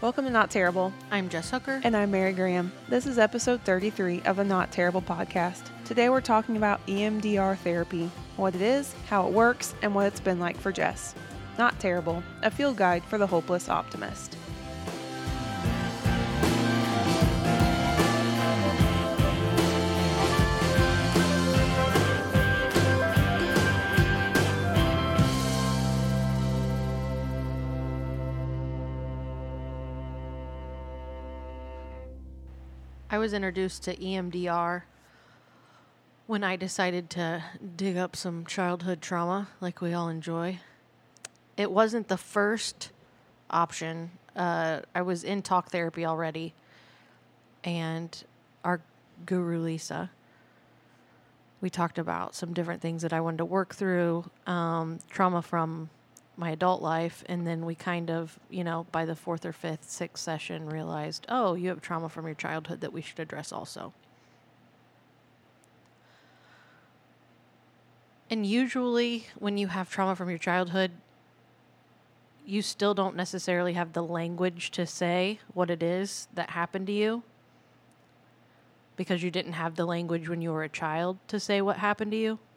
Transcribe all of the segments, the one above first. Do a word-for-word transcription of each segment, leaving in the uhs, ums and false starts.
Welcome to Not Terrible. I'm Jess Hooker. And I'm Mary Graham. This is episode thirty-three of the Not Terrible podcast. Today we're talking about E M D R therapy, what it is, how it works, and what it's been like for Jess. Not Terrible, a field guide for the hopeless optimist. I was introduced to E M D R when I decided to dig up some childhood trauma, like we all enjoy. It wasn't the first option. Uh, I was in talk therapy already, and our guru, Lisa, we talked about some different things that I wanted to work through, um, trauma from my adult life, and then we kind of, you know, by the fourth or fifth, sixth session realized, oh, you have trauma from your childhood that we should address also. And usually when you have trauma from your childhood, you still don't necessarily have the language to say what it is that happened to you, because you didn't have the language when you were a child to say what happened to you.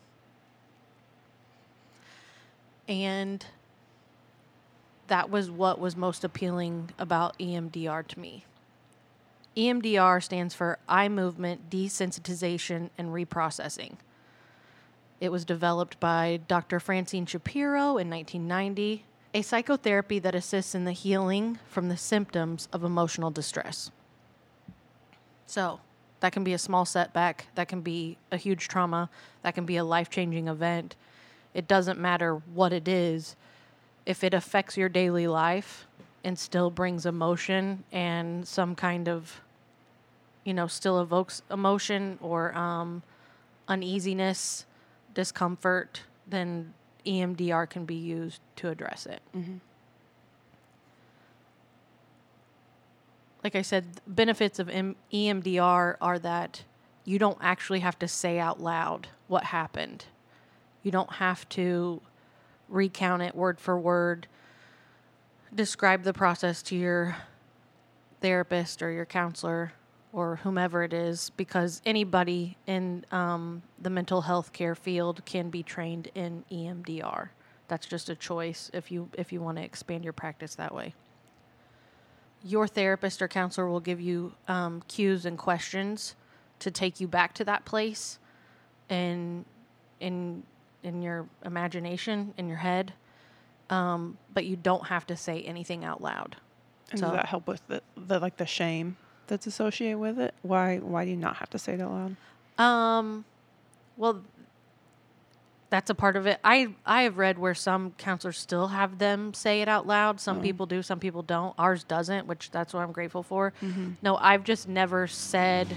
And that was what was most appealing about E M D R to me. E M D R stands for Eye Movement Desensitization and Reprocessing. It was developed by Doctor Francine Shapiro in nineteen ninety, a psychotherapy that assists in the healing from the symptoms of emotional distress. So, that can be a small setback, that can be a huge trauma, that can be a life-changing event. It doesn't matter what it is. If it affects your daily life and still brings emotion and some kind of, you know, still evokes emotion or um, uneasiness, discomfort, then E M D R can be used to address it. Mm-hmm. Like I said, benefits of M- E M D R are that you don't actually have to say out loud what happened. You don't have to recount it word for word, describe the process to your therapist or your counselor or whomever it is, because anybody in um, the mental health care field can be trained in E M D R. That's just a choice if you if you want to expand your practice that way. Your therapist or counselor will give you um, cues and questions to take you back to that place and in in your imagination, in your head, um, but you don't have to say anything out loud. And so, does that help with the, the like the shame that's associated with it? Why why do you not have to say it out loud? Um, well, that's a part of it. I I have read where some counselors still have them say it out loud. Some Oh. people do, some people don't. Ours doesn't, which that's what I'm grateful for. Mm-hmm. No, I've just never said.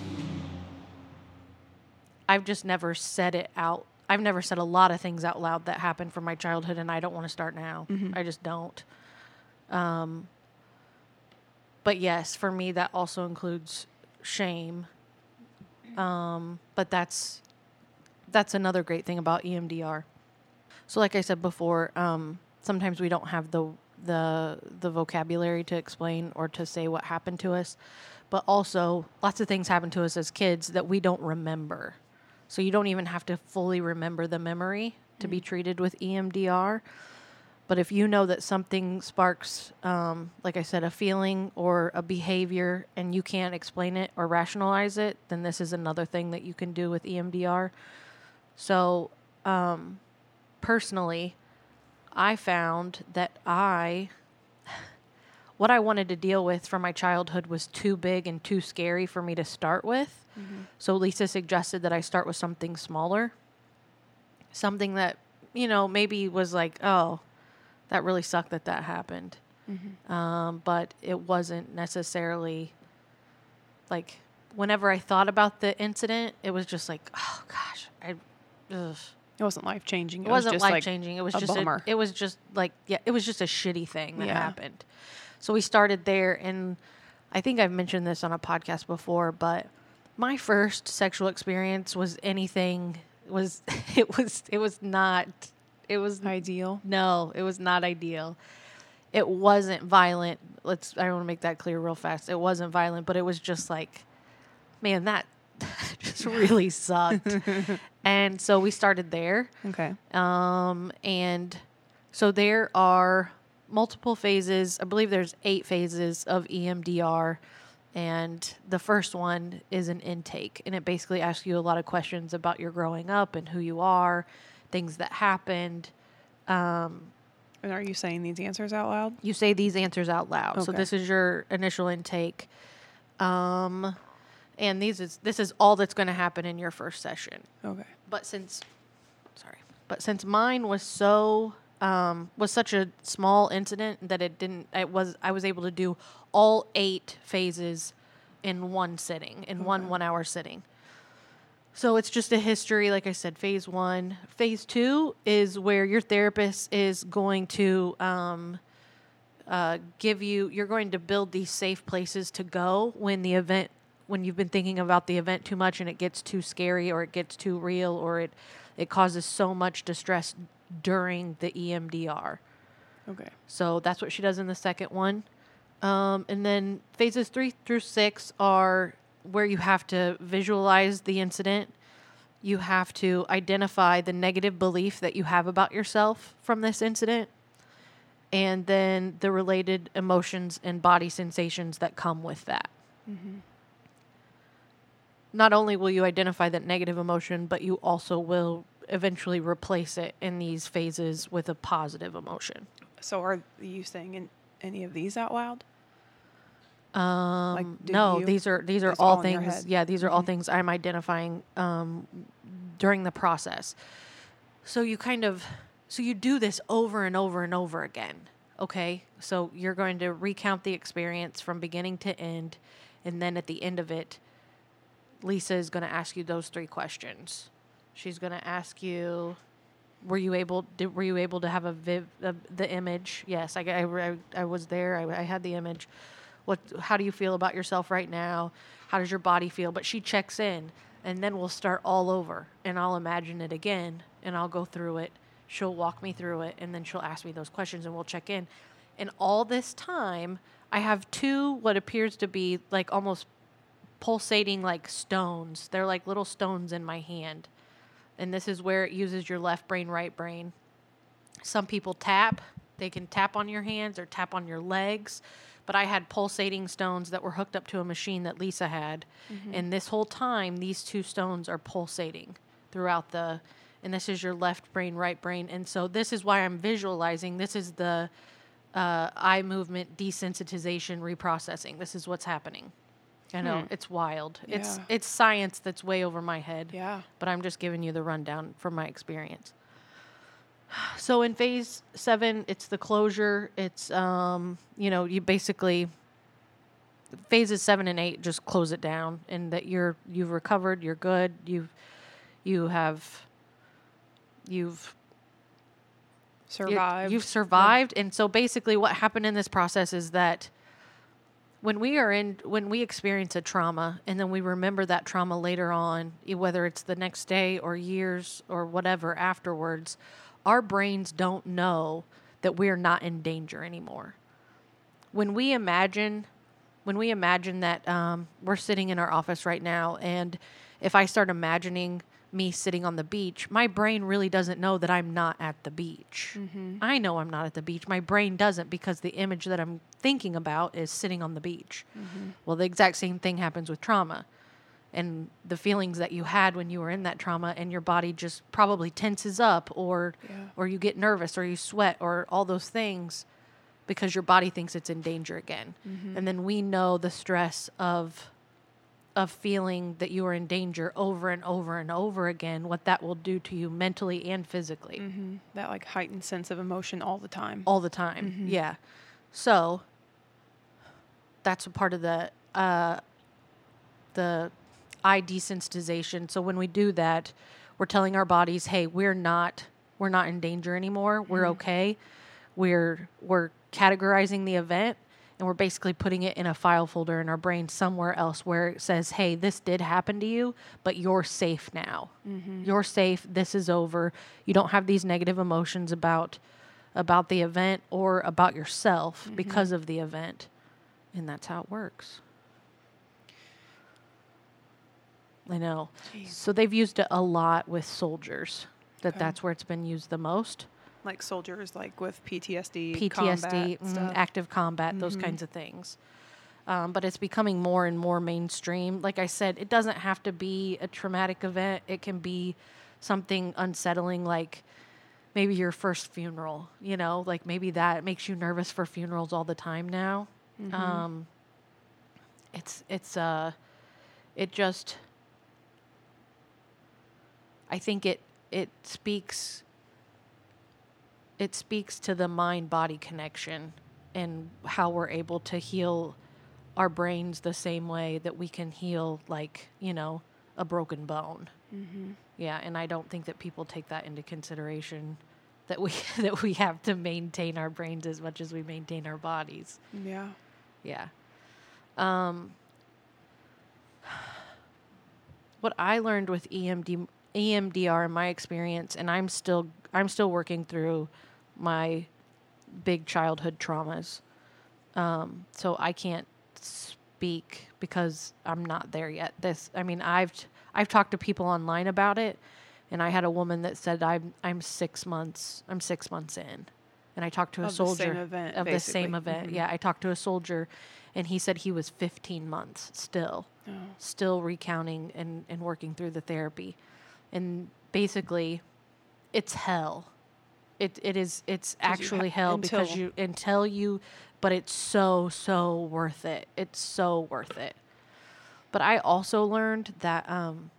I've just never said it out. I've never said a lot of things out loud that happened from my childhood, and I don't want to start now. Mm-hmm. I just don't. Um, but yes, for me, that also includes shame. Um, but that's that's another great thing about E M D R. So, like I said before, um, sometimes we don't have the the the vocabulary to explain or to say what happened to us, but also lots of things happen to us as kids that we don't remember. So you don't even have to fully remember the memory to mm-hmm. be treated with E M D R. But if you know that something sparks, um, like I said, a feeling or a behavior, and you can't explain it or rationalize it, then this is another thing that you can do with E M D R. So um, personally, I found that I, what I wanted to deal with from my childhood was too big and too scary for me to start with. Mm-hmm. So Lisa suggested that I start with something smaller, something that, you know, maybe was like, oh, that really sucked that that happened. Mm-hmm. Um, but it wasn't necessarily like, whenever I thought about the incident, it was just like, oh gosh, I, ugh. It wasn't life changing. It, it wasn't was life changing. Like it was a just bummer. A, it was just like yeah, it was just a shitty thing that yeah. happened. So we started there, and I think I've mentioned this on a podcast before, but my first sexual experience was anything was it was it was not it was ideal. No, it was not ideal. it wasn't violent. Let's, I want to make that clear real fast. It wasn't violent, but it was just like, man, that just really sucked. And so we started there. Okay. Um, and so there are multiple phases. I believe there's eight phases of E M D R. And the first one is an intake. And it basically asks you a lot of questions about your growing up and who you are, things that happened. Um, And are you saying these answers out loud? you say these answers out loud. So Okay. this is your initial intake. Um, and these is this is all that's going to happen in your first session. Okay. But since, sorry, but since mine was so um, was such a small incident that it didn't, it was I was able to do all eight phases in one sitting, in one Okay. one hour sitting. So it's just a history, like I said, phase one. Phase two is where your therapist is going to um, uh, give you, you're going to build these safe places to go when the event, when you've been thinking about the event too much and it gets too scary or it gets too real or it, it causes so much distress during the E M D R. Okay. So that's what she does in the second one. Um, and then phases three through six are where you have to visualize the incident. You have to identify the negative belief that you have about yourself from this incident. And then the related emotions and body sensations that come with that. Mm-hmm. Not only will you identify that negative emotion, but you also will eventually replace it in these phases with a positive emotion. So are you saying in any of these out loud? Um, Like, do no, you- these are these are These all all in your things. head? Yeah, these are all Mhm. things I'm identifying um, during the process. So you kind of so you do this over and over and over again. Okay, so you're going to recount the experience from beginning to end, and then at the end of it, Lisa is going to ask you those three questions. She's going to ask you, were you able did, were you able to have a viv uh, the image? Yes, I, I, I, I was there. I, I had the image. What? How do you feel about yourself right now? How does your body feel? But she checks in, and then we'll start all over, and I'll imagine it again, and I'll go through it. She'll walk me through it, and then she'll ask me those questions, and we'll check in. And all this time, I have two what appears to be like almost pulsating like stones. They're like little stones in my hand. And this is where it uses your left brain, right brain. Some people tap. They can tap on your hands or tap on your legs. But I had pulsating stones that were hooked up to a machine that Lisa had. Mm-hmm. And this whole time, these two stones are pulsating throughout the, and this is your left brain, right brain. And so this is why I'm visualizing. This is the uh, eye movement desensitization reprocessing. This is what's happening. I know, Hmm. it's wild. It's Yeah. it's science that's way over my head. Yeah. But I'm just giving you the rundown from my experience. So in phase seven, it's the closure. It's, um, you know, you basically, phases seven and eight just close it down, and that you're, you've recovered, you're good, you've, you have, you've, you- Survived. You've survived. And so basically what happened in this process is that when we are in, when we experience a trauma and then we remember that trauma later on, e- whether it's the next day or years or whatever afterwards, our brains don't know that we're not in danger anymore. When we imagine, when we imagine that um, we're sitting in our office right now, and if I start imagining me sitting on the beach, my brain really doesn't know that I'm not at the beach. Mm-hmm. I know I'm not at the beach. My brain doesn't, because the image that I'm thinking about is sitting on the beach. Mm-hmm. Well, the exact same thing happens with trauma. And the feelings that you had when you were in that trauma, and your body just probably tenses up, or Yeah. or you get nervous, or you sweat, or all those things, because your body thinks it's in danger again. Mm-hmm. And then we know the stress of of feeling that you are in danger over and over and over again, what that will do to you mentally and physically. Mm-hmm. That like heightened sense of emotion all the time. All the time. Mhm. Yeah. So that's a part of the uh, the eye desensitization. So when we do that, we're telling our bodies, "Hey, we're not we're not in danger anymore. We're Mhm. okay." We're we're categorizing the event, and we're basically putting it in a file folder in our brain somewhere else where it says, "Hey, this did happen to you, but you're safe now. Mm-hmm. You're safe. This is over. You don't have these negative emotions about about the event or about yourself mm-hmm. because of the event. And that's how it works. I know. Jeez. So they've used it a lot with soldiers, that okay. that's where it's been used the most. Like soldiers, like with P T S D, P T S D, combat mm, stuff. active combat, mm-hmm. those kinds of things. Um, but it's becoming more and more mainstream. Like I said, it doesn't have to be a traumatic event. It can be something unsettling, like maybe your first funeral, you know, like maybe that makes you nervous for funerals all the time now. Mm-hmm. Um, it's, it's, uh, it just, I think it, it speaks, it speaks to the mind-body connection and how we're able to heal our brains the same way that we can heal, like, you know, a broken bone. Mm-hmm. Yeah, and I don't think that people take that into consideration, that we that we have to maintain our brains as much as we maintain our bodies. Yeah. Yeah. Um, what I learned with E M D, E M D R in my experience, and I'm still I'm still working through my big childhood traumas, um, so I can't speak because I'm not there yet. This, I mean, I've I've talked to people online about it, and I had a woman that said I'm I'm six months I'm six months in, and I talked to a of soldier the same event, of basically. the same event. Mm-hmm. Yeah, I talked to a soldier, and he said he was fifteen months still, oh. still recounting and and working through the therapy, and basically, it's hell. It it is it's actually ha- hell until because you until you. But it's so, so worth it. It's so worth it. But I also learned that um,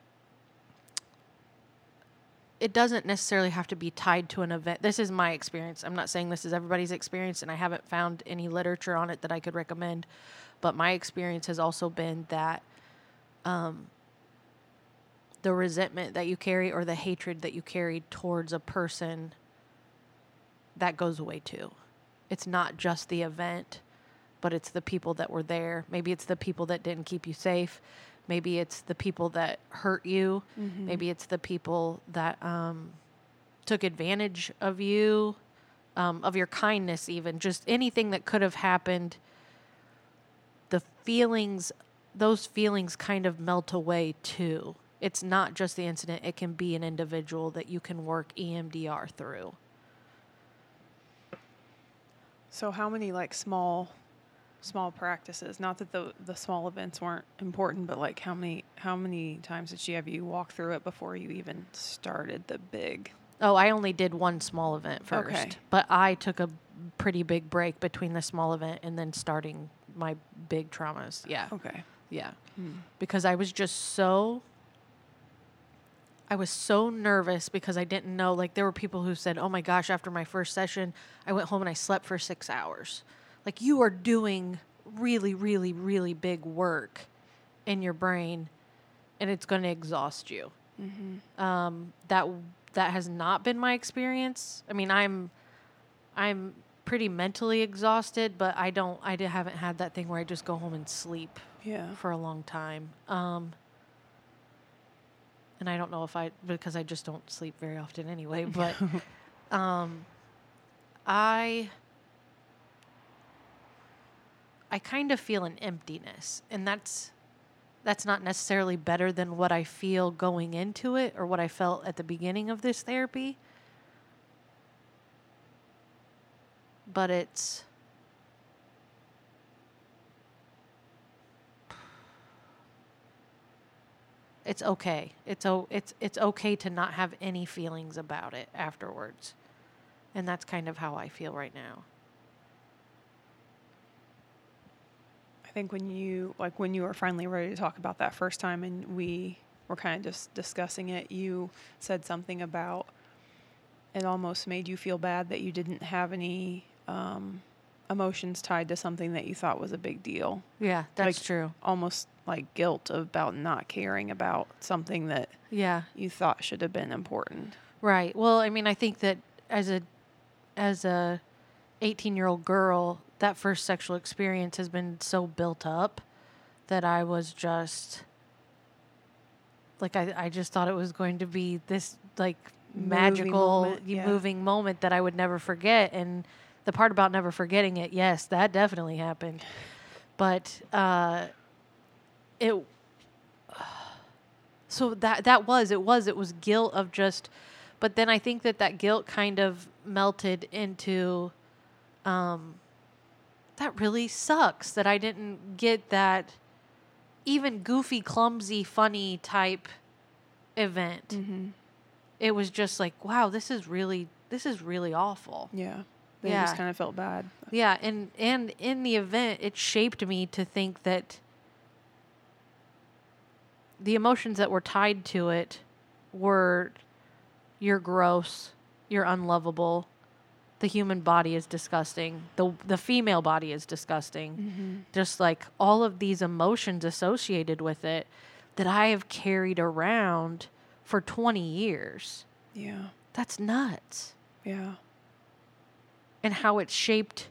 it doesn't necessarily have to be tied to an event. This is my experience. I'm not saying this is everybody's experience, and I haven't found any literature on it that I could recommend. But my experience has also been that um, the resentment that you carry or the hatred that you carry towards a person, that goes away too. It's not just the event, but it's the people that were there. Maybe it's the people that didn't keep you safe. Maybe it's the people that hurt you. Mm-hmm. Maybe it's the people that um, took advantage of you, um, of your kindness even. Just anything that could have happened. The feelings, those feelings kind of melt away too. It's not just the incident. It can be an individual that you can work E M D R through. So how many like small, small practices? Not that the the small events weren't important, but like how many how many times did she have you walk through it before you even started the big? Oh, I only did one small event first, okay. But I took a pretty big break between the small event and then starting my big traumas. Yeah. Okay. Yeah. Hmm. Because I was just so. I was so nervous because I didn't know, like there were people who said, oh my gosh, after my first session, I went home and I slept for six hours. Like you are doing really, really, really big work in your brain and it's going to exhaust you. Mm-hmm. Um, that, that has not been my experience. I mean, I'm, I'm pretty mentally exhausted, but I don't, I haven't had that thing where I just go home and sleep yeah. for a long time. Um, And I don't know if I, because I just don't sleep very often anyway, but um, I, I kind of feel an emptiness, and that's, that's not necessarily better than what I feel going into it or what I felt at the beginning of this therapy. But it's, It's okay. It's o- it's it's okay to not have any feelings about it afterwards. And that's kind of how I feel right now. I think when you like when you were finally ready to talk about that first time and we were kind of just discussing it, you said something about it almost made you feel bad that you didn't have any um, emotions tied to something that you thought was a big deal. Yeah, that's like, true. Almost like guilt about not caring about something that yeah. you thought should have been important. Right. Well, I mean, I think that as a as a eighteen-year-old girl, that first sexual experience has been so built up that I was just like I I just thought it was going to be this like magical moment, y- yeah. moving moment that I would never forget. And the part about never forgetting it, yes, that definitely happened. But uh, it, so that that was it was it was guilt of just, but then I think that that guilt kind of melted into, um, that really sucks that I didn't get that even goofy, clumsy, funny type event. Mm-hmm. It was just like, wow, this is really this is really awful. Yeah. They Yeah. just kind of felt bad. Yeah, and and in the event, it shaped me to think that the emotions that were tied to it were, you're gross, you're unlovable, the human body is disgusting, the the female body is disgusting. Mm-hmm. Just like all of these emotions associated with it that I have carried around for twenty years. Yeah. That's nuts. Yeah. And how it shaped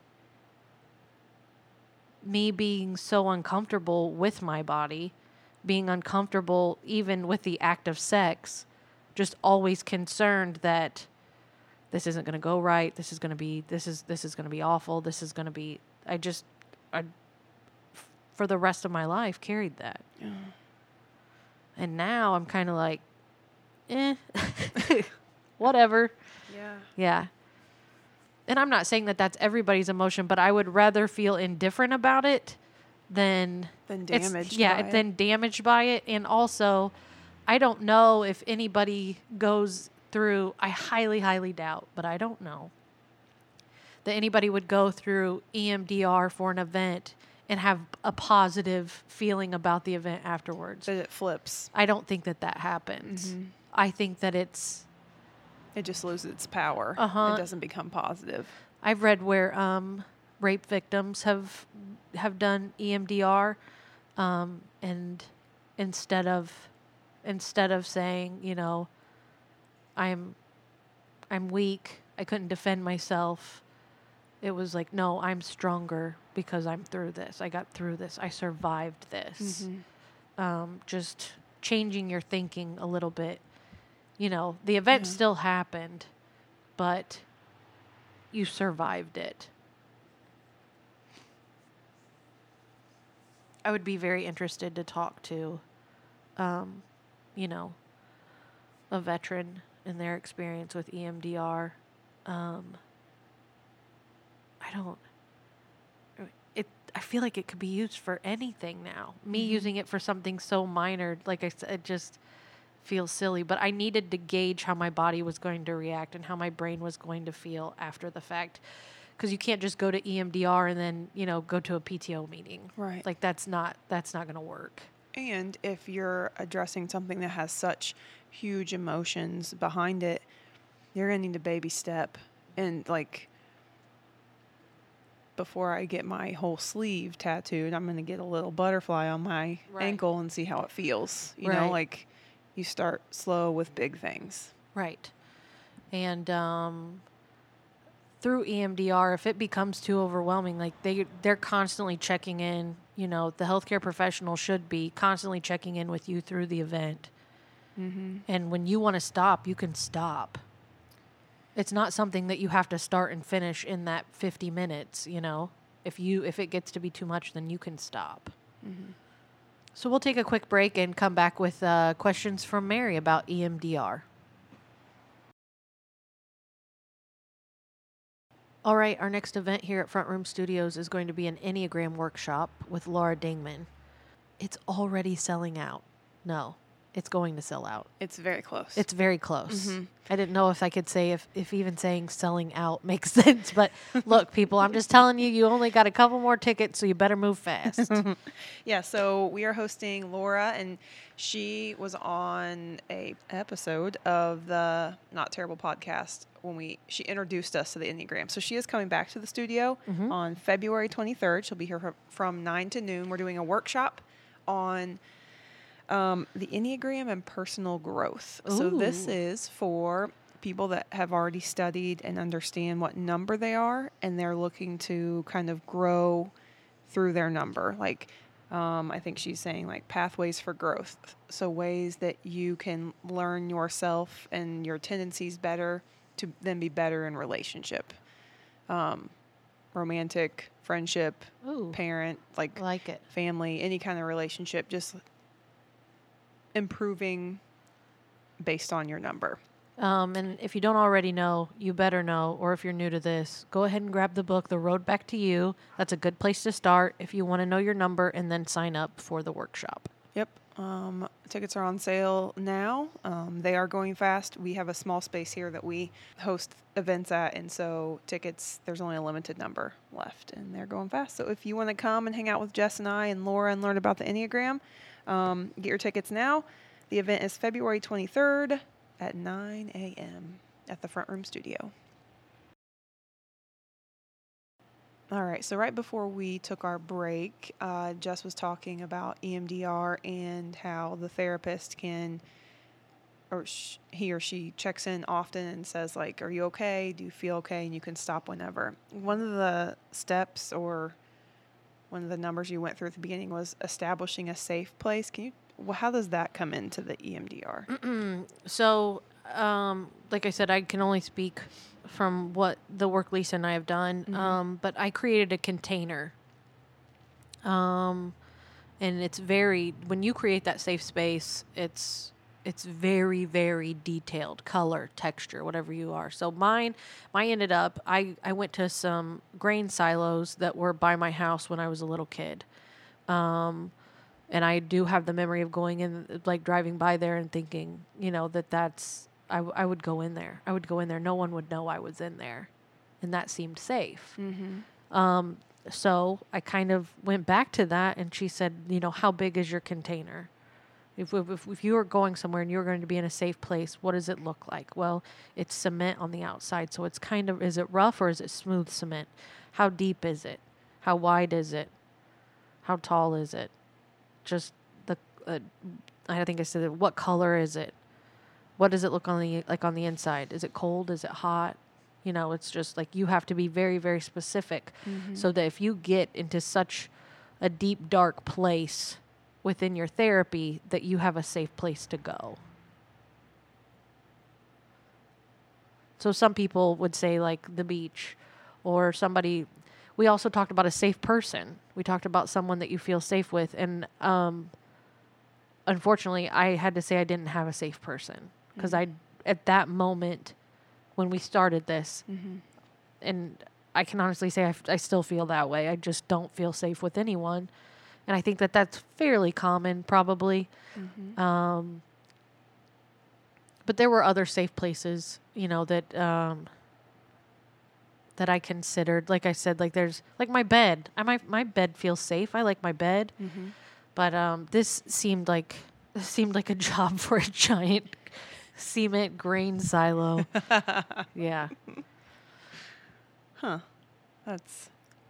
me being so uncomfortable with my body, being uncomfortable even with the act of sex, just always concerned that this isn't going to go right, this is going to be this is this is going to be awful, this is going to be I just I f- for the rest of my life carried that. Yeah. And now I'm kind of like, eh, whatever. Yeah. Yeah. And I'm not saying that that's everybody's emotion, but I would rather feel indifferent about it than Then it's- damaged. yeah, by it. than damaged by it. And also, I don't know if anybody goes through, I highly, highly doubt, but I don't know, that anybody would go through E M D R for an event and have a positive feeling about the event afterwards. That it flips. I don't think that that happens. Mhm. I think that it's, It just loses its power. Uh-huh. It doesn't become positive. I've read where um, rape victims have have done E M D R, um, and instead of instead of saying, you know, I'm I'm weak, I couldn't defend myself, it was like, no, I'm stronger because I'm through this. I got through this. I survived this. Mhm. Um, just changing your thinking a little bit. You know, the event Yeah. still happened, but you survived it. I would be very interested to talk to, um, you know, a veteran and their experience with E M D R. Um, I don't. It. I feel like it could be used for anything now. Me Mhm. using it for something so minor, like I said, it just feels silly. But I needed to gauge how my body was going to react and how my brain was going to feel after the fact. Because you can't just go to E M D R and then, you know, go to a P T O meeting. Right. Like that's not that's not going to work. And if you're addressing something that has such huge emotions behind it, you're going to need a baby step. And like, before I get my whole sleeve tattooed, I'm going to get a little butterfly on my Right. ankle and see how it feels. You Right. know, like you start slow with big things. Right. And um, through E M D R, if it becomes too overwhelming, like they they're constantly checking in. You know, the healthcare professional should be constantly checking in with you through the event. Mm-hmm. And when you want to stop, you can stop. It's not something that you have to start and finish in that fifty minutes. You know, if you if it gets to be too much, then you can stop. Mm-hmm. So we'll take a quick break and come back with uh, questions from Mary about E M D R. All right, our next event here at Front Room Studios is going to be an Enneagram workshop with Laura Dingman. It's already selling out. No, it's going to sell out. It's very close. It's very close. Mhm. I didn't know if I could say if, if even saying selling out makes sense. But look, people, I'm just telling you, you only got a couple more tickets, so you better move fast. Yeah, so we are hosting Laura, and she was on a episode of the Not Terrible podcast when we she introduced us to the Enneagram. So she is coming back to the studio Mhm. on February twenty-third. She'll be here fr- from nine to noon. We're doing a workshop on um, the Enneagram and personal growth. So this Ooh. is for people that have already studied and understand what number they are, and they're looking to kind of grow through their number. Like, Um, I think she's saying like pathways for growth. So ways that you can learn yourself and your tendencies better to then be better in relationship. Um, romantic, friendship, Ooh, parent, like I like it. family, any kind of relationship, just improving based on your number. Um, and if you don't already know, you better know. Or if you're new to this, go ahead and grab the book, The Road Back to You. That's a good place to start if you want to know your number and then sign up for the workshop. Yep. Um, tickets are on sale now. Um, they are going fast. We have a small space here that we host events at, and so tickets, there's only a limited number left, and they're going fast. So if you want to come and hang out with Jess and I and Laura and learn about the Enneagram, um, get your tickets now. The event is February twenty-third at nine a.m. at the Front Room Studio. All right, so right before we took our break, uh, Jess was talking about E M D R and how the therapist can, or sh- he or she checks in often and says, like, are you okay? Do you feel okay? And you can stop whenever. One of the steps or one of the numbers you went through at the beginning was establishing a safe place. Can you, well, how does that come into the E M D R? So, um, like I said, I can only speak from what the work Lisa and I have done. Mm-hmm. Um, but I created a container. Um, and it's very, when you create that safe space, it's, it's very, very detailed, color, texture, whatever you are. So mine, mine ended up, I, I went to some grain silos that were by my house when I was a little kid. Um, and I do have the memory of going in, like driving by there and thinking, you know, that that's, I, w- I would go in there. I would go in there. No one would know I was in there. And that seemed safe. Mm-hmm. Um, so I kind of went back to that, and she said, you know, how big is your container? If, if, if you are going somewhere and you're going to be in a safe place, what does it look like? Well, it's cement on the outside. So it's kind of, is it rough or is it smooth cement? How deep is it? How wide is it? How tall is it? Just the, uh, I think I said, it, what color is it? What does it look on the, like on the inside? Is it cold? Is it hot? You know, it's just like you have to be very, very specific Mm-hmm. so that if you get into such a deep, dark place within your therapy, that you have a safe place to go. So some people would say like the beach, or somebody. We also talked about a safe person. We talked about someone that you feel safe with. And um, unfortunately, I had to say I didn't have a safe person because Mm-hmm. I, at that moment when we started this, Mm-hmm. and I can honestly say I, f- I still feel that way. I just don't feel safe with anyone. And I think that that's fairly common, probably. Mm-hmm. Um, but there were other safe places, you know, that um, that I considered. Like I said, like there's like my bed. I my my bed feels safe. I like my bed, Mm-hmm. but um, this seemed like this seemed like a job for a giant cement grain silo. Yeah. Huh. That's.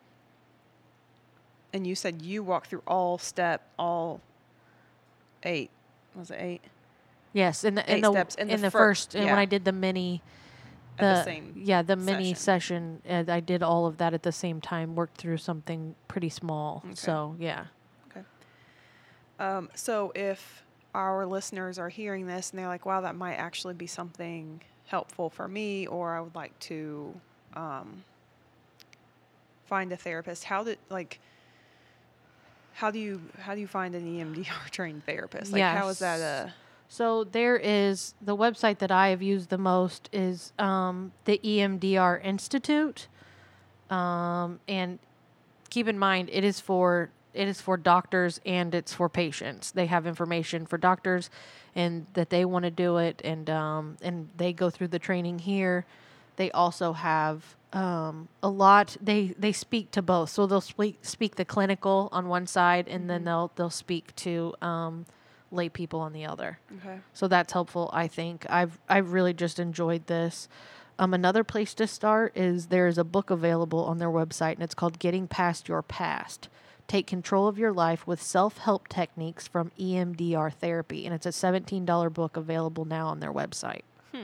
And you said you walked through all step, all eight. Was it eight? Yes, in the in Eight the steps in in the the fir- first, and when yeah. I did the mini, At the the same yeah the mini session. session, and I did all of that at the same time. Worked through something pretty small. Okay. So yeah. Okay. Um, so if our listeners are hearing this and they're like, wow, that might actually be something helpful for me, or I would like to um, find a therapist, how did, like, how do you, how do you find an E M D R trained therapist? Like, how is that a... So there is the website that I have used the most is um, the E M D R Institute, um, and keep in mind it is for it is for doctors and it's for patients. They have information for doctors, and that they want to do it, and um, and they go through the training here. They also have um, a lot. They they speak to both, so they'll speak speak the clinical on one side, and then Mhm. they'll they'll speak to um, lay people on the other. Okay. So that's helpful, I think. I've I've really just enjoyed this. Um, another place to start is there is a book available on their website, and it's called Getting Past Your Past. Take control of your life with self-help techniques from E M D R therapy. And it's a seventeen dollars book available now on their website. Hmm.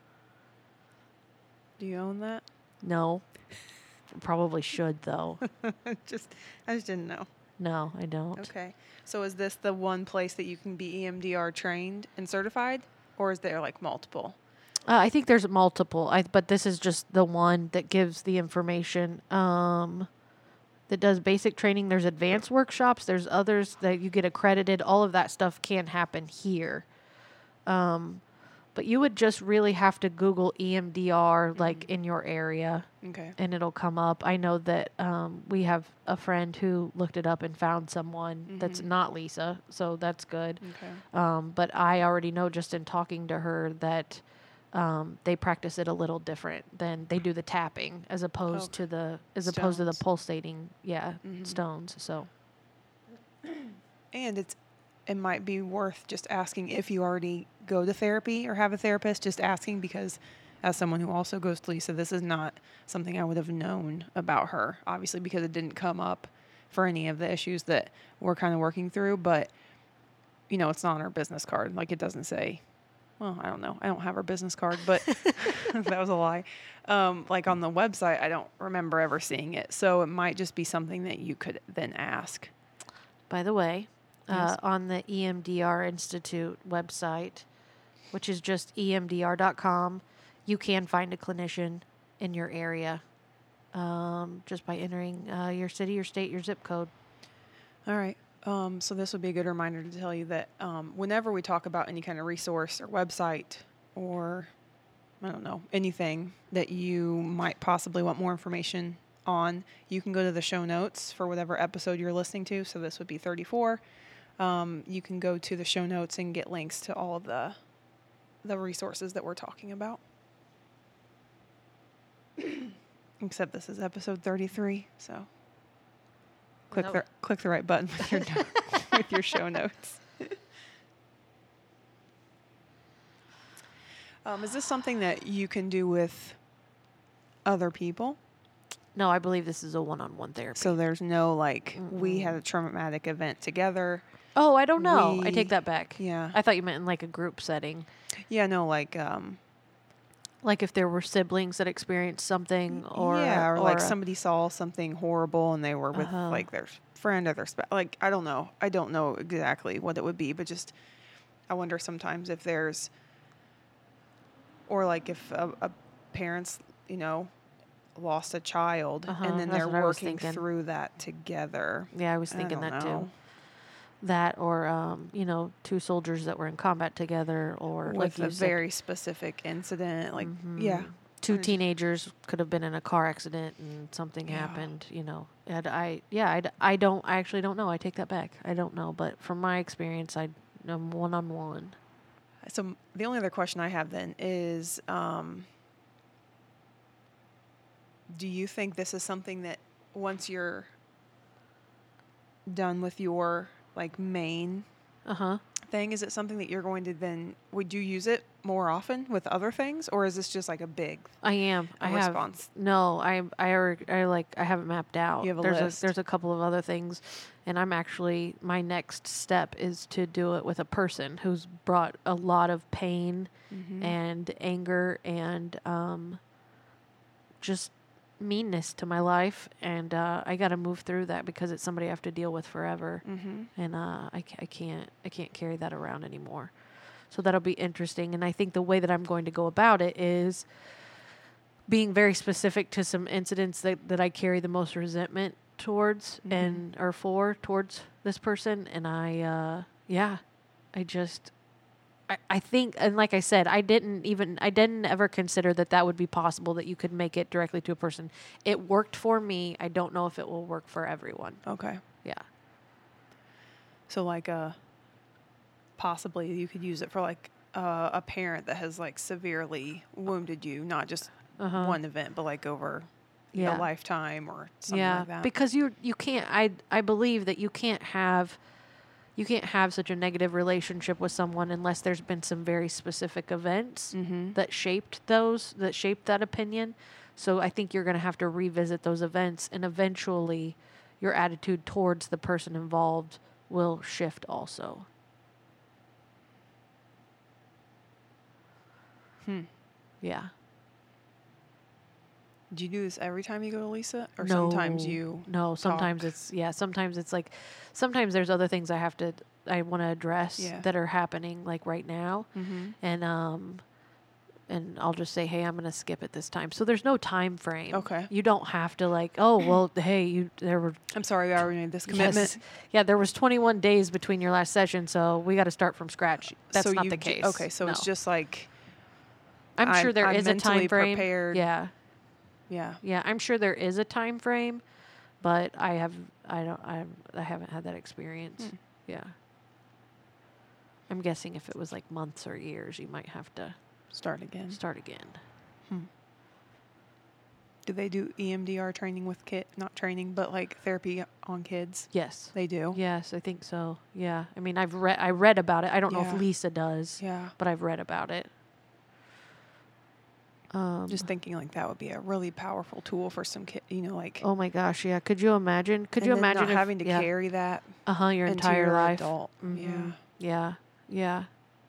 Do you own that? No. Probably should, though. just, I just didn't know. No, I don't. Okay. So is this the one place that you can be E M D R trained and certified, or is there like multiple? Uh, I think there's multiple, I, but this is just the one that gives the information. Um, that does basic training. There's advanced workshops. There's others that you get accredited. All of that stuff can happen here. Um, but you would just really have to Google E M D R like Mm-hmm. in your area, Okay. and it'll come up. I know that um, we have a friend who looked it up and found someone Mm-hmm. that's not Lisa, so that's good. Okay. Um, but I already know just in talking to her that um, they practice it a little different than they do the tapping as opposed Okay. to the as opposed to the Stones. pulsating, yeah, Mhm. stones. So And it's it might be worth just asking if you already go to therapy or have a therapist, just asking, because as someone who also goes to Lisa, this is not something I would have known about her, obviously, because it didn't come up for any of the issues that we're kind of working through. But, you know, it's not on her business card. Like, it doesn't say, well, I don't know. I don't have her business card, but that was a lie. Um, like on the website, I don't remember ever seeing it. So it might just be something that you could then ask. by the way, Yes. uh, on the E M D R Institute website, which is just E M D R dot com, you can find a clinician in your area um, just by entering uh, your city, your state, your zip code. All right. Um, so this would be a good reminder to tell you that um, whenever we talk about any kind of resource or website or, I don't know, anything that you might possibly want more information on, you can go to the show notes for whatever episode you're listening to. So this would be thirty-four. Um, you can go to the show notes and get links to all of the the resources that we're talking about. Except this is episode thirty-three, so click Nope. the click the right button with your with your show notes. um, is this something that you can do with other people? No, I believe this is a one-on-one therapy. So there's no like we Mm-mm. had a traumatic event together. oh, I don't know. I we- take that back. Yeah, I thought you meant in like a group setting. yeah, no, like um, Like if there were siblings that experienced something, or yeah, or, like a- somebody saw something horrible and they were with Uh-huh. like their friend or their sp- like I don't know, I don't know exactly what it would be, but just I wonder sometimes if there's, or like if a, a parents, you know, lost a child Uh-huh, and then that's they're what I was working thinking. through that together. Yeah, I was I thinking don't that know. too. That or um, you know, two soldiers that were in combat together, or like With you a said, very specific incident, like Mhm. yeah, two I just- teenagers could have been in a car accident and something Yeah. happened. You know, and I yeah, I, d- I don't I actually don't know. I take that back. I don't know, but from my experience, I am one on one. So m- the only other question I have then is, um, do you think this is something that once you're done with your like main Uh huh. thing, is it something that you're going to then, would you use it more often with other things, or is this just like a big I am. I have response? no. I I alre- I like I have it mapped out. You have a there's list. a there's a couple of other things, and I'm actually my next step is to do it with a person who's brought a lot of pain Mm-hmm. and anger and um, just meanness to my life, and uh, I got to move through that because it's somebody I have to deal with forever, Mm-hmm. and uh, I, ca- I can't I can't carry that around anymore. So that'll be interesting, and I think the way that I'm going to go about it is being very specific to some incidents that, that I carry the most resentment towards Mhm. and or for towards this person, and I uh, yeah, I just. I, I think, and like I said, I didn't even, I didn't ever consider that that would be possible, that you could make it directly to a person. It worked for me. I don't know if it will work for everyone. Okay. Yeah. So like uh possibly you could use it for like uh, a parent that has like severely wounded you, not just Uh-huh. one event, but like over Yeah. a lifetime or something yeah. like that. Because you, you can't, I, I believe that you can't have, you can't have such a negative relationship with someone unless there's been some very specific events mm-hmm. that shaped those, that shaped that opinion. So I think you're going to have to revisit those events, and eventually your attitude towards the person involved will shift also. Hmm. Yeah. Do you do this every time you go to Lisa? Or no, sometimes you No, sometimes talk? it's, yeah, sometimes it's like, sometimes there's other things I have to, I want to address Yeah. that are happening like right now. Mm-hmm. And, um, and I'll just say, hey, I'm going to skip it this time. So there's no time frame. Okay. You don't have to like, oh, well, hey, you, there were, I'm sorry, I already made this commitment. yes, yeah, there was twenty-one days between your last session, so we got to start from scratch. That's so not you the ju- case. Okay, so No. it's just like, I'm sure I'm- there I'm is a mentally time frame. prepared. Yeah. yeah. Yeah, I'm sure there is a time frame, but I have I don't I I haven't had that experience. Hmm. Yeah. I'm guessing if it was like months or years, you might have to Start again. start again. Hmm. Do they do E M D R training with kid? Not training, but like therapy on kids? Yes. They do? Yes, I think so. Yeah. I mean, I've read I read about it. I don't know Yeah. if Lisa does, Yeah. but I've read about it. Um, Just thinking like that would be a really powerful tool for some kid, you know, like. oh my gosh, yeah. Could you imagine? Could and you then imagine not if, having to yeah. carry that Uh-huh, your into entire your life. adult? Mhm. Yeah. Yeah. Yeah.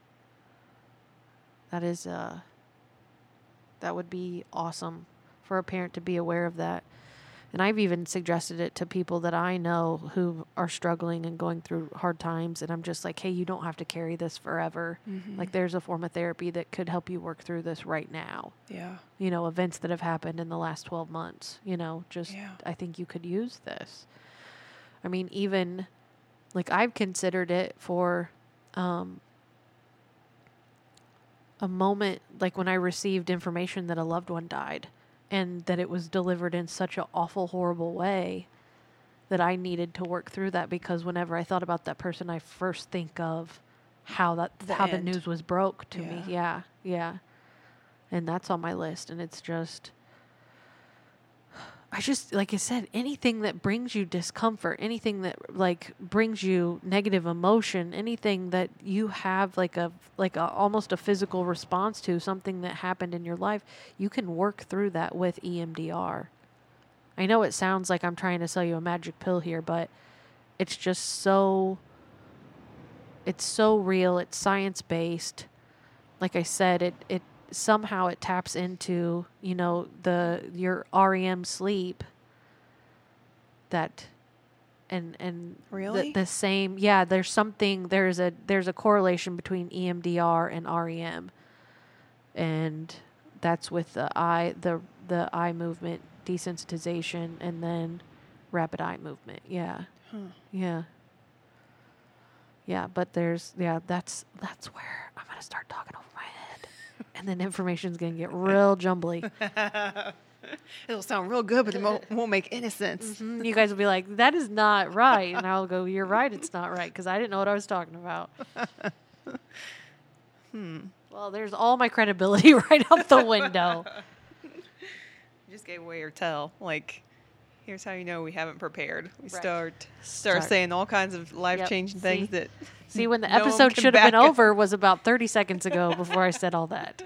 That is uh that would be awesome for a parent to be aware of that. And I've even suggested it to people that I know who are struggling and going through hard times, and I'm just like, "Hey, you don't have to carry this forever. Mm-hmm. Like there's a form of therapy that could help you work through this right now." Yeah. You know, events that have happened in the last twelve months, you know, just Yeah. I think you could use this. I mean, even like I've considered it for um a moment like when I received information that a loved one died and that it was delivered in such an awful, horrible way that I needed to work through that, because whenever I thought about that person, I first think of how that The how the end. news was broke to me. Yeah. Yeah, yeah. And that's on my list, and it's just I just, like I said, anything that brings you discomfort, anything that like brings you negative emotion, anything that you have like a like a, almost a physical response to something that happened in your life, you can work through that with E M D R. I know it sounds like I'm trying to sell you a magic pill here, but it's just so it's so real, it's science-based. Like I said, it it somehow it taps into, you know, the your R E M sleep that and and Really? the, the same yeah there's something there's a there's a correlation between E M D R and R E M, and that's with the eye the the eye movement desensitization and then rapid eye movement. Yeah. Huh. Yeah. Yeah, but there's yeah that's that's where I'm gonna start talking over my head, and then information's gonna get real jumbly. It'll sound real good, but it won't, won't make any sense. Mhm. You guys will be like, "That is not right," and I'll go, "You're right, it's not right," because I didn't know what I was talking about. Hmm. Well, there's all my credibility right out the window. You just gave away your tell. Like, here's how you know we haven't prepared. We Right. start, start Start. saying all kinds of life-changing Yep. things See? that. See, when the no one episode can should have been back up. over was about thirty seconds ago before I said all that.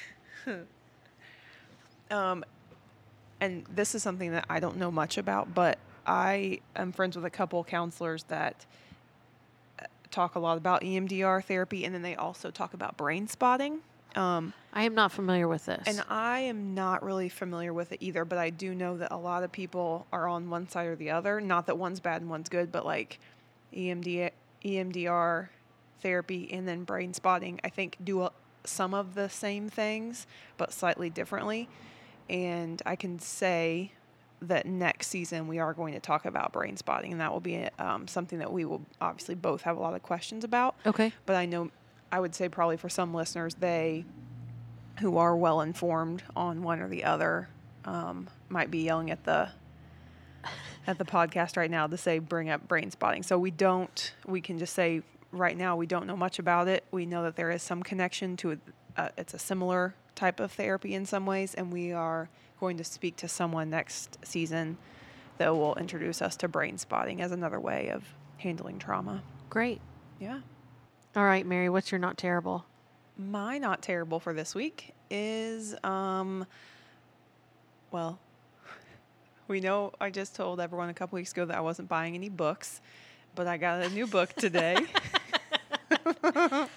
Um, and this is something that I don't know much about, but I am friends with a couple counselors that uh, talk a lot about E M D R therapy, and then they also talk about brain spotting. Um, I am not familiar with this. and I am not really familiar with it either, but I do know that a lot of people are on one side or the other. Not that one's bad and one's good, but like E M D, E M D R therapy and then brain spotting, I think do a, some of the same things, but slightly differently. And I can say that next season we are going to talk about brain spotting, and that will be um, something that we will obviously both have a lot of questions about. Okay. But I know, I would say probably for some listeners, they who are well informed on one or the other um, might be yelling at the at the podcast right now to say bring up brain spotting. So we don't. We can just say right now we don't know much about it. We know that there is some connection to it. Uh, it's a similar type of therapy in some ways, and we are going to speak to someone next season that will introduce us to brain spotting as another way of handling trauma. Great. Yeah. All right, Mary, what's your not terrible? My not terrible for this week is, um, well, we know I just told everyone a couple weeks ago that I wasn't buying any books, but I got a new book today. Because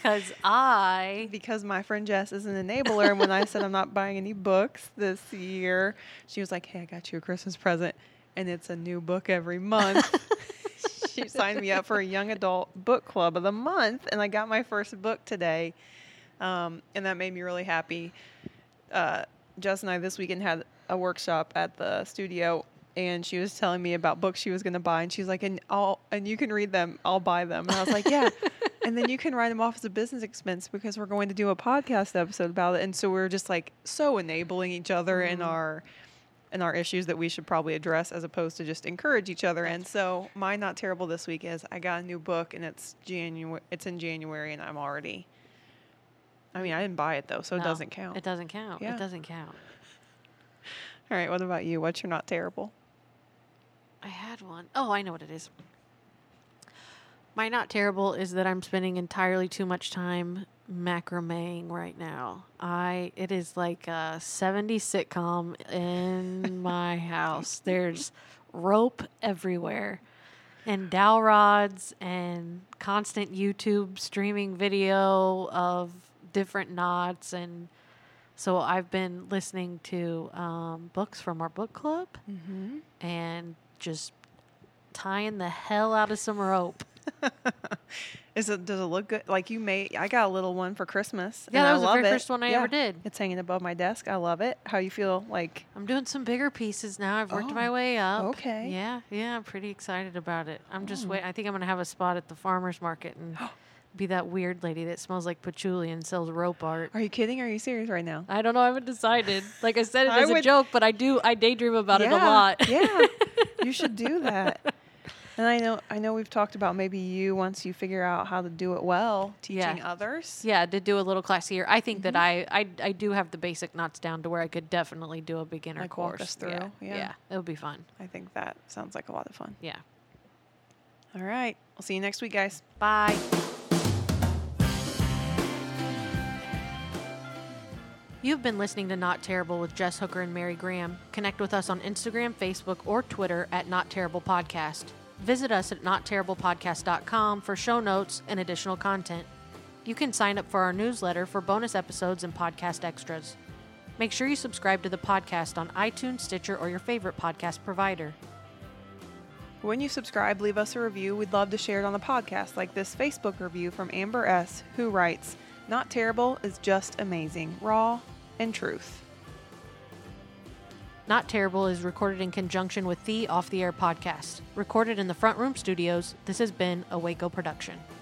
because I... Because my friend Jess is an enabler, and when I said I'm not buying any books this year, she was like, hey, I got you a Christmas present, and it's a new book every month. She signed me up for a young adult book club of the month, and I got my first book today, um, and that made me really happy. Uh, Jess and I this weekend had a workshop at the studio, and she was telling me about books she was going to buy, and she's like, and I'll, and you can read them, I'll buy them. And I was like, yeah. And then you can write them off as a business expense because we're going to do a podcast episode about it. And so we're just like so enabling each other mm. in our in our issues that we should probably address as opposed to just encourage each other. And so my Not Terrible this week is I got a new book, and it's January. It's in January, and I'm already. I mean, I didn't buy it though, so no, it doesn't count. It doesn't count. Yeah. It doesn't count. All right. What about you? What's your Not Terrible? I had one. Oh, I know what it is. My Not Terrible is that I'm spending entirely too much time macrameing right now. I it is like a seventies sitcom in my house. There's rope everywhere, and dowel rods, and constant YouTube streaming video of different knots, and so I've been listening to um, books from our book club, mm-hmm. and just tying the hell out of some rope. Is it? Does it look good? Like you made? I got a little one for Christmas. Yeah, and that I was the love very it. first one I yeah. ever did. It's hanging above my desk. I love it. How you feel? Like I'm doing some bigger pieces now. I've worked oh, my way up. Okay. Yeah, yeah, I'm pretty excited about it. I'm just mm. wait. I think I'm gonna have a spot at the farmers market and be that weird lady that smells like patchouli and sells rope art. Are you kidding? Or are you serious right now? I don't know. I haven't decided. Like I said it I as would, a joke, but I do. I daydream about yeah, it a lot. Yeah, you should do that. And I know, I know, we've talked about maybe you once you figure out how to do it well, teaching yeah. others. Yeah, to do a little class here. I think mm-hmm. that I, I I do have the basic knots down to where I could definitely do a beginner like course. Walk us through. Yeah, yeah, yeah, it would be fun. I think that sounds like a lot of fun. Yeah. All right, we'll see you next week, guys. Bye. You've been listening to Not Terrible with Jess Hooker and Mary Graham. Connect with us on Instagram, Facebook, or Twitter at Not Terrible Podcast. Visit us at not terrible podcast dot com for show notes and additional content. You can sign up for our newsletter for bonus episodes and podcast extras. Make sure you subscribe to the podcast on iTunes, Stitcher, or your favorite podcast provider. When you subscribe, leave us a review. We'd love to share it on the podcast, like this Facebook review from Amber S., who writes, "Not Terrible is just amazing, raw, and truth." Not Terrible is recorded in conjunction with the Off the Air podcast. Recorded in the Front Room Studios, this has been a Waco production.